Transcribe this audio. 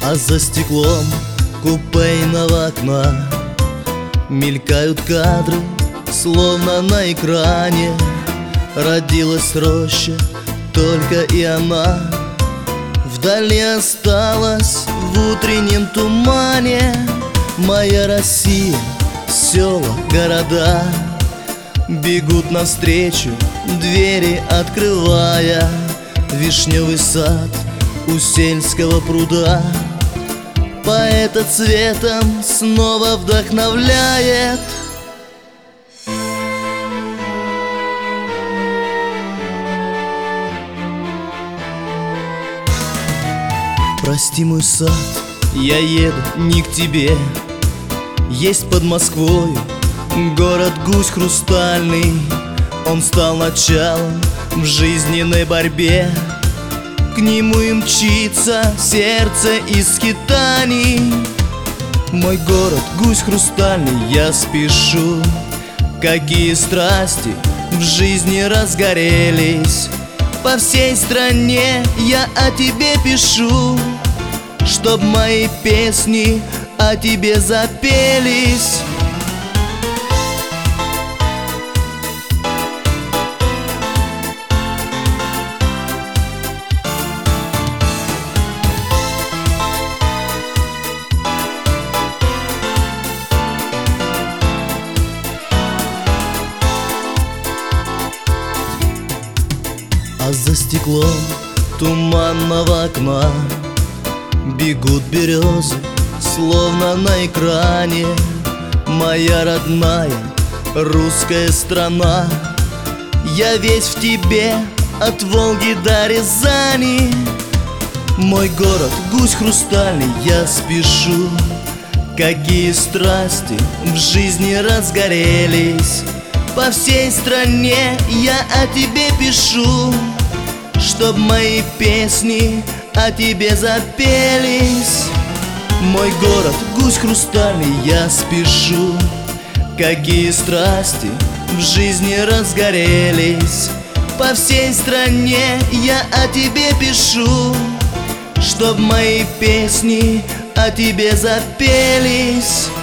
А за стеклом купейного окна мелькают кадры, словно на экране. Родилась роща, только и она вдали осталась в утреннем тумане. Моя Россия, села, города бегут навстречу, двери открывая. Вишневый сад у сельского пруда поэта цветом снова вдохновляет. Прости, мой сад, я еду не к тебе. Есть под Москвой город Гусь Хрустальный. Он стал началом в жизненной борьбе. К нему и мчится сердце из скитаний. Мой город Гусь Хрустальный, я спешу. Какие страсти в жизни разгорелись. По всей стране я о тебе пишу, чтоб мои песни о тебе запелись. А за стеклом туманного окна бегут березы, словно на экране. Моя родная русская страна, я весь в тебе, от Волги до Рязани. Мой город Гусь Хрустальный, я спешу. Какие страсти в жизни разгорелись. По всей стране я о тебе пишу, чтоб мои песни о тебе запелись. Мой город Гусь Хрустальный, я спешу. Какие страсти в жизни разгорелись. По всей стране я о тебе пишу, чтоб мои песни о тебе запелись.